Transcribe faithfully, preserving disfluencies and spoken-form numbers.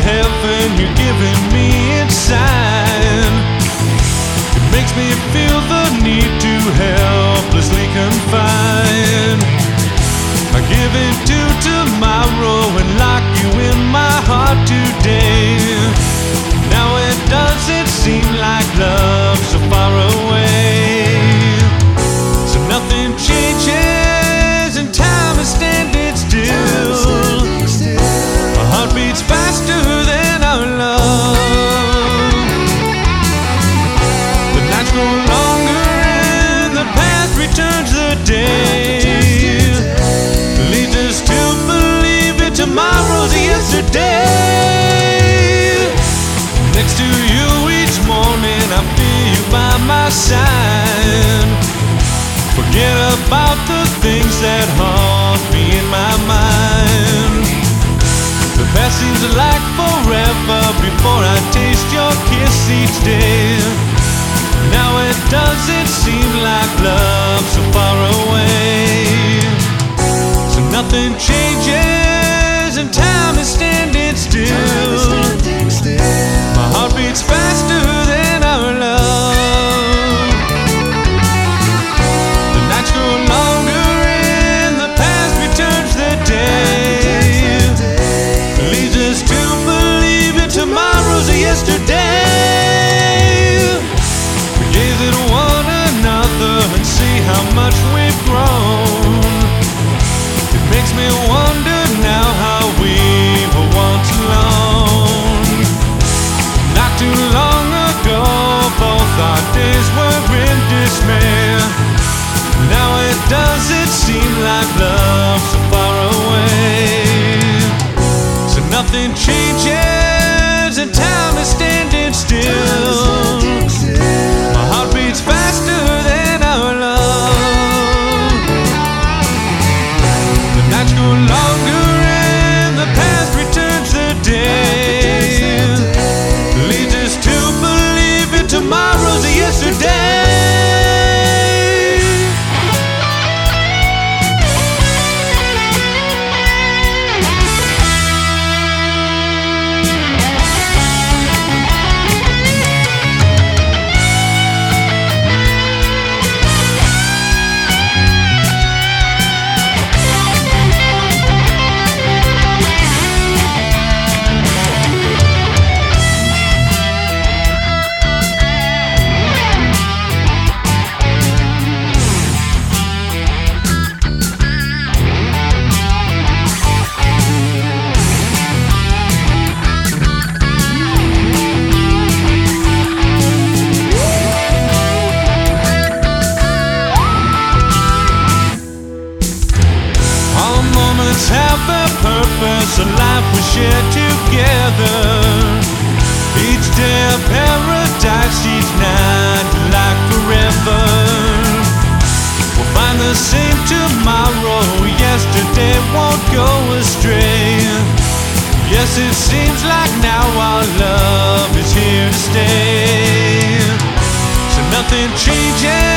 heaven you're giving me inside. It makes me feel the need to helplessly confide. I give it to tomorrow and lock you in my heart today. Now it doesn't seem like love so far away. So nothing changes and time is standing still. My heart beats faster than our love. The nights grow longer and the past returns the day. Leads us to believe that tomorrow's a yesterday. Next to you each morning I feel you by my side. Forget about the things that haunt me in my mind. The past seems like forever before I taste your kiss each day. Now it doesn't seem like love so far away. So nothing changes and time is standing still. My heart beats faster than our love. The nights grow longer and the past returns the day. Leads us to believe that tomorrow's a yesterday. We gaze at one another and see how much we've grown. It makes me wonder now how we were once alone. Not too long ago, both our days were in dismay. Now it doesn't seem like love so far away. So nothing changes and time is standing still. My heart beats faster than our love. The nights grow longer and the past returns the day. Leads us to believe that tomorrow's a yesterday. Have a purpose, a life we share together. Each day a paradise, each night like forever. We'll find the same tomorrow, yesterday won't go astray. Yes, it seems like now our love is here to stay. So nothing changes